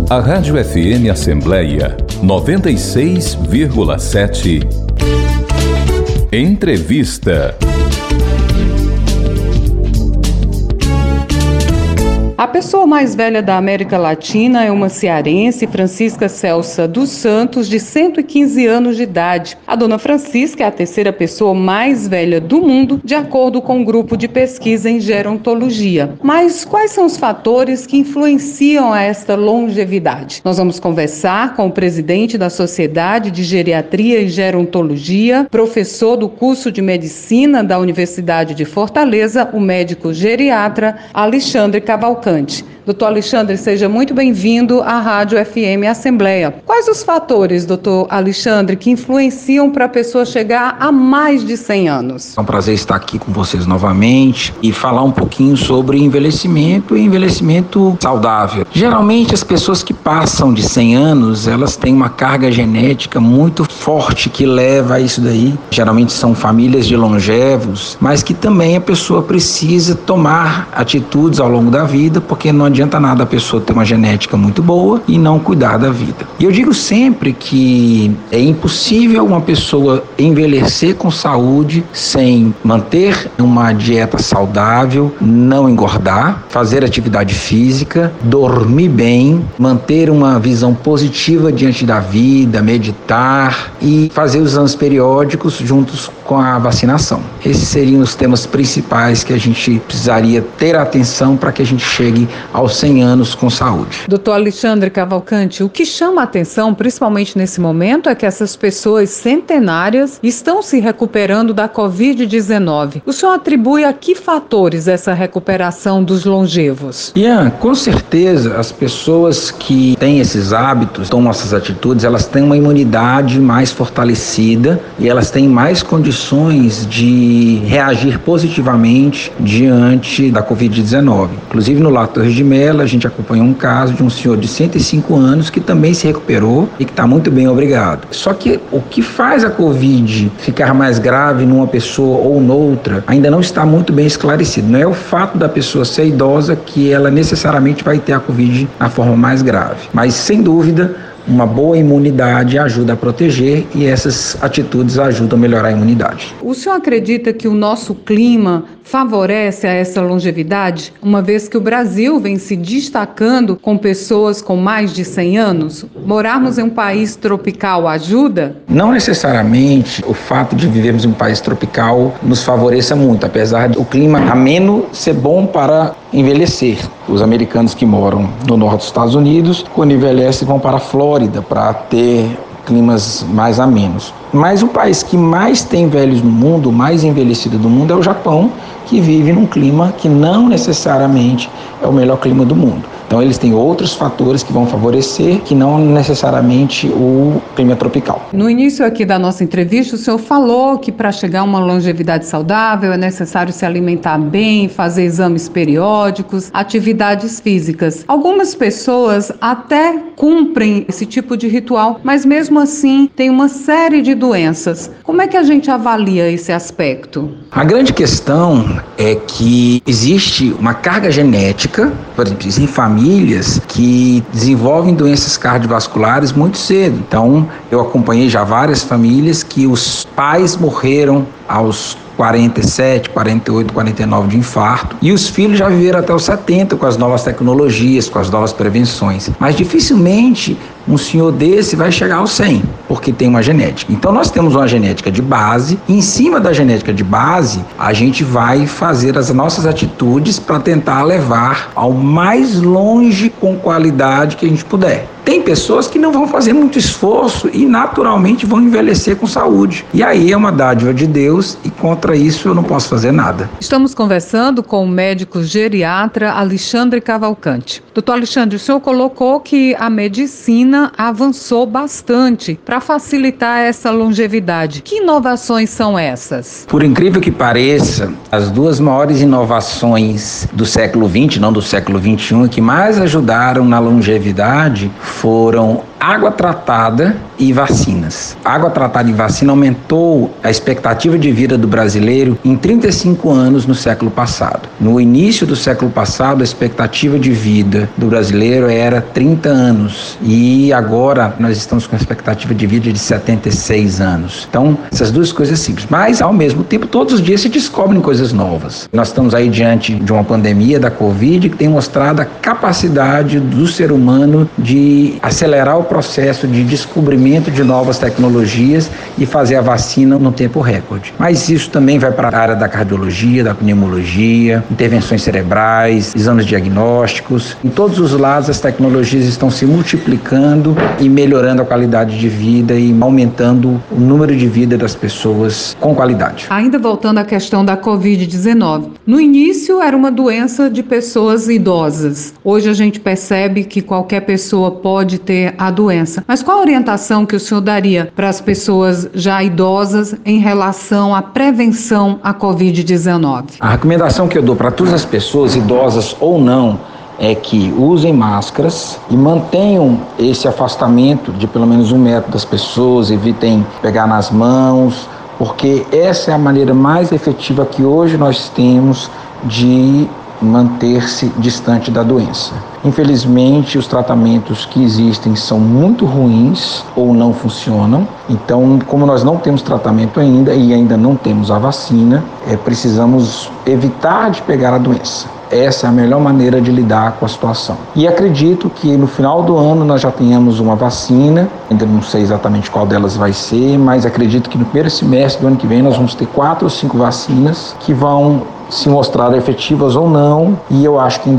A Rádio FM Assembleia 96,7. Entrevista. A pessoa mais velha da América Latina é uma cearense, Francisca Celsa dos Santos, de 115 anos de idade. A dona Francisca é a terceira pessoa mais velha do mundo, de acordo com um grupo de pesquisa em gerontologia. Mas quais são os fatores que influenciam a esta longevidade? Nós vamos conversar com o presidente da Sociedade de Geriatria e Gerontologia, professor do curso de Medicina da Universidade de Fortaleza, o médico geriatra Alexandre Cavalcante. Doutor Alexandre, seja muito bem-vindo à Rádio FM Assembleia. Quais os fatores, doutor Alexandre, que influenciam para a pessoa chegar a mais de 100 anos? É um prazer estar aqui com vocês novamente e falar um pouquinho sobre envelhecimento e envelhecimento saudável. Geralmente, as pessoas que passam de 100 anos, elas têm uma carga genética muito forte que leva a isso daí. Geralmente são famílias de longevos, mas que também a pessoa precisa tomar atitudes ao longo da vida, porque não adianta nada a pessoa ter uma genética muito boa e não cuidar da vida. E eu digo sempre que é impossível uma pessoa envelhecer com saúde sem manter uma dieta saudável, não engordar, fazer atividade física, dormir bem, manter uma visão positiva diante da vida, meditar e fazer os exames periódicos juntos com a vacinação. Esses seriam os temas principais que a gente precisaria ter atenção para que a gente chegue aos 100 anos com saúde. Doutor Alexandre Cavalcante, o que chama a atenção, principalmente nesse momento, é que essas pessoas centenárias estão se recuperando da Covid-19. O senhor atribui a que fatores essa recuperação dos longevos? Ian, com certeza as pessoas que têm esses hábitos, tomam essas atitudes, elas têm uma imunidade mais fortalecida e elas têm mais condições de reagir positivamente diante da Covid-19. Inclusive no Lar Torres de Melo, a gente acompanhou um caso de um senhor de 105 anos que também se recuperou e que está muito bem, obrigado. Só que o que faz a Covid ficar mais grave numa pessoa ou noutra ainda não está muito bem esclarecido. Não é o fato da pessoa ser idosa que ela necessariamente vai ter a Covid na forma mais grave. Mas, sem dúvida, uma boa imunidade ajuda a proteger e essas atitudes ajudam a melhorar a imunidade. O senhor acredita que o nosso clima favorece a essa longevidade, uma vez que o Brasil vem se destacando com pessoas com mais de 100 anos? Morarmos em um país tropical ajuda? Não necessariamente o fato de vivermos em um país tropical nos favoreça muito, apesar do clima ameno ser bom para envelhecer. Os americanos que moram no norte dos Estados Unidos, quando envelhecem, vão para a Flórida para ter climas mais amenos. Mas o país que mais tem velhos no mundo, mais envelhecido do mundo, é o Japão, que vive num clima que não necessariamente é o melhor clima do mundo. Então eles têm outros fatores que vão favorecer, que não necessariamente o clima tropical. No início aqui da nossa entrevista, o senhor falou que para chegar a uma longevidade saudável é necessário se alimentar bem, fazer exames periódicos, atividades físicas. Algumas pessoas até cumprem esse tipo de ritual, mas mesmo assim tem uma série de doenças. Como é que a gente avalia esse aspecto? A grande questão é que existe uma carga genética, por exemplo, em famílias que desenvolvem doenças cardiovasculares muito cedo. Então, eu acompanhei já várias famílias que os pais morreram aos 47, 48, 49 de infarto. E os filhos já viveram até os 70 com as novas tecnologias, com as novas prevenções. Mas dificilmente um senhor desse vai chegar aos 100, porque tem uma genética. Então nós temos uma genética de base, e em cima da genética de base, a gente vai fazer as nossas atitudes para tentar levar ao mais longe com qualidade que a gente puder. Tem pessoas que não vão fazer muito esforço e naturalmente vão envelhecer com saúde. E aí é uma dádiva de Deus e contra isso eu não posso fazer nada. Estamos conversando com o médico geriatra Alexandre Cavalcante. Doutor Alexandre, o senhor colocou que a medicina avançou bastante para facilitar essa longevidade. Que inovações são essas? Por incrível que pareça, as duas maiores inovações do século XX, não do século XXI, que mais ajudaram na longevidade foram água tratada e vacinas. Água tratada e vacina aumentou a expectativa de vida do brasileiro em 35 anos no século passado. No início do século passado, a expectativa de vida do brasileiro era 30 anos e agora nós estamos com a expectativa de vida de 76 anos. Então, essas duas coisas simples. Mas, ao mesmo tempo, todos os dias se descobrem coisas novas. Nós estamos aí diante de uma pandemia da Covid que tem mostrado a capacidade do ser humano de acelerar o processo de descobrimento de novas tecnologias e fazer a vacina num tempo recorde. Mas isso também vai para a área da cardiologia, da pneumologia, intervenções cerebrais, exames diagnósticos. Em todos os lados as tecnologias estão se multiplicando e melhorando a qualidade de vida e aumentando o número de vida das pessoas com qualidade. Ainda voltando à questão da Covid-19, no início era uma doença de pessoas idosas. Hoje a gente percebe que qualquer pessoa pode ter a doença. Mas qual a orientação que o senhor daria para as pessoas já idosas em relação à prevenção à Covid-19? A recomendação que eu dou para todas as pessoas, idosas ou não, é que usem máscaras e mantenham esse afastamento de pelo menos 1 metro das pessoas, evitem pegar nas mãos, porque essa é a maneira mais efetiva que hoje nós temos de manter-se distante da doença. Infelizmente, os tratamentos que existem são muito ruins ou não funcionam. Então, como nós não temos tratamento ainda e ainda não temos a vacina, precisamos evitar de pegar a doença. Essa é a melhor maneira de lidar com a situação. E acredito que no final do ano nós já tenhamos uma vacina, ainda não sei exatamente qual delas vai ser, mas acredito que no primeiro semestre do ano que vem nós vamos ter 4 ou 5 vacinas que vão se mostrar efetivas ou não, e eu acho que em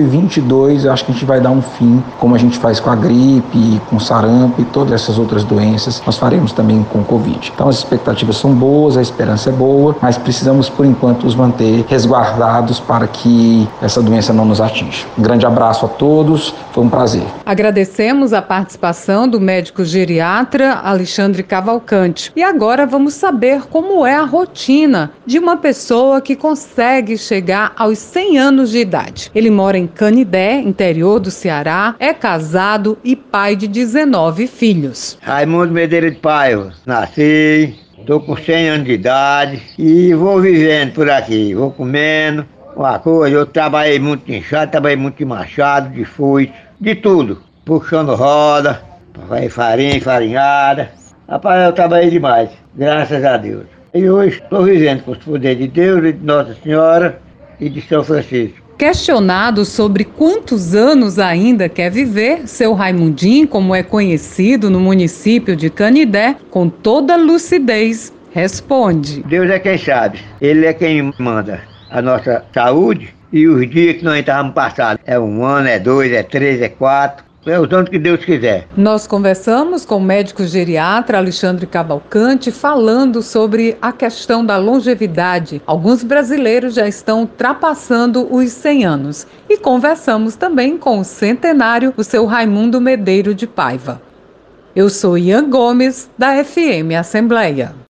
2022 acho que a gente vai dar um fim, como a gente faz com a gripe, com sarampo e todas essas outras doenças, nós faremos também com o Covid. Então as expectativas são boas, a esperança é boa, mas precisamos por enquanto nos manter resguardados para que essa doença não nos atinja. Um grande abraço a todos, foi um prazer. Agradecemos a participação do médico geriatra Alexandre Cavalcante. E agora vamos saber como é a rotina de uma pessoa que consegue chegar aos 100 anos de idade. Ele mora em Canidé, interior do Ceará, é casado e pai de 19 filhos. Raimundo Medeiros de Paiva, nasci, estou com 100 anos de idade e vou vivendo por aqui, vou comendo uma coisa. Eu trabalhei muito de enxada, trabalhei muito de machado, de foice, de tudo, puxando roda, farinha, farinhada. Rapaz, eu trabalhei demais, graças a Deus. E hoje estou vivendo com os poderes de Deus, e de Nossa Senhora e de São Francisco. Questionado sobre quantos anos ainda quer viver, seu Raimundinho, como é conhecido no município de Canidé, com toda lucidez, responde: Deus é quem sabe, Ele é quem manda a nossa saúde e os dias que nós estávamos passados. É 1 ano, é 2, é 3, é 4. É o tanto que Deus quiser. Nós conversamos com o médico geriatra Alexandre Cavalcante falando sobre a questão da longevidade. Alguns brasileiros já estão ultrapassando os 100 anos. E conversamos também com o centenário, o seu Raimundo Medeiros de Paiva. Eu sou Ian Gomes, da FM Assembleia.